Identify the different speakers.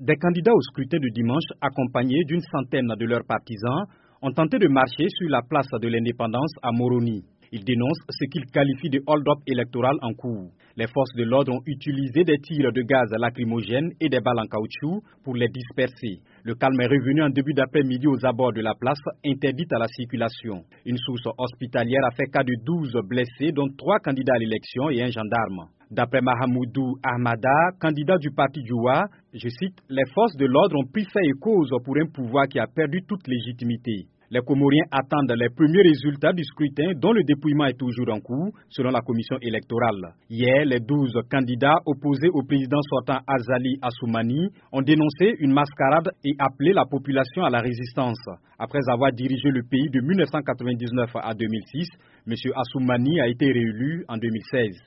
Speaker 1: Des candidats au scrutin de dimanche, accompagnés d'une centaine de leurs partisans, ont tenté de marcher sur la place de l'Indépendance à Moroni. Ils dénoncent ce qu'ils qualifient de hold-up électoral en cours. Les forces de l'ordre ont utilisé des tirs de gaz lacrymogènes et des balles en caoutchouc pour les disperser. Le calme est revenu en début d'après-midi aux abords de la place, interdite à la circulation. Une source hospitalière a fait cas de 12 blessés, dont 3 candidats à l'élection et un gendarme. D'après Mahamoudou Ahmada, candidat du parti Djoua, je cite, « Les forces de l'ordre ont pris fait et cause pour un pouvoir qui a perdu toute légitimité. » Les Comoriens attendent les premiers résultats du scrutin dont le dépouillement est toujours en cours, selon la commission électorale. Hier, les 12 candidats opposés au président sortant Azali Assoumani ont dénoncé une mascarade et appelé la population à la résistance. Après avoir dirigé le pays de 1999 à 2006, M. Assoumani a été réélu en 2016.